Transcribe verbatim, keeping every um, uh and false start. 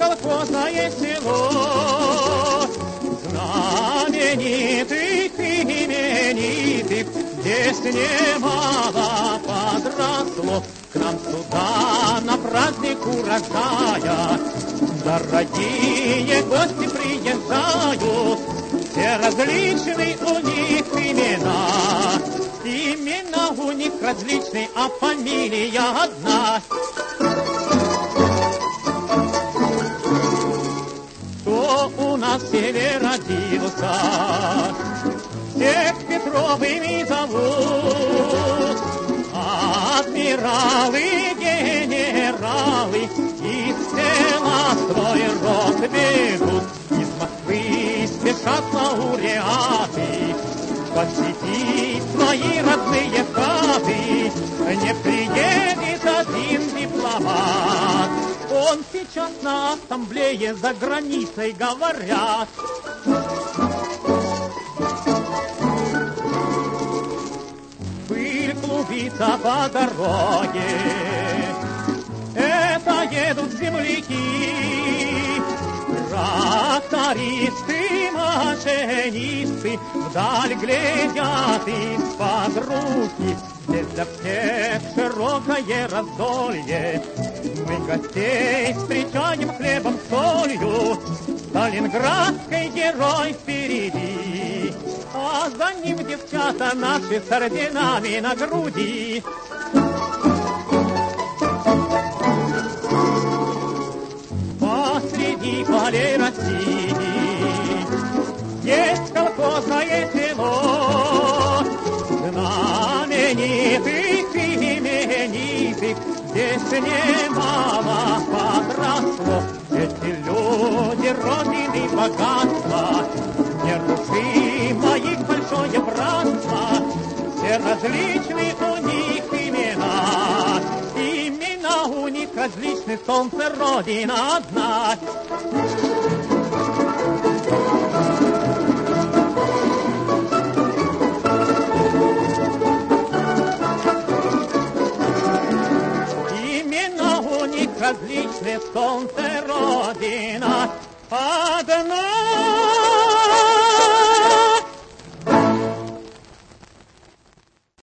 колхозное село, знаменитых именитых здесь немало подросло. К нам сюда на праздник урожая дорогие гости приезжают, все различные у них имена. Имена у них различные, а фамилия одна. Кто у нас в селе родился, всех Петровыми зовут. Адмиралы, генералы из села свой род бегут. Из Москвы спешат лауреаты посетить свои родные хаты. Не приедет один дипломат, он сейчас на ассамблее за границей говорят. Пыль клубится по дороге, это едут земляки. Трактористы, машинисты вдаль глядят из-под руки. Здесь для всех широкое раздолье, мы гостей встречаем хлебом солью. Сталинградский герой впереди, а за ним девчата наши с орденами на груди. Посреди полей России есть колхозное село, знаменитых именитых здесь немало подросло. Эти люди родины богатства, нерушимо их большое братство, все различные у них имена. Имена у них различные, солнце родина одна. Имена у них различные, солнце родина одна.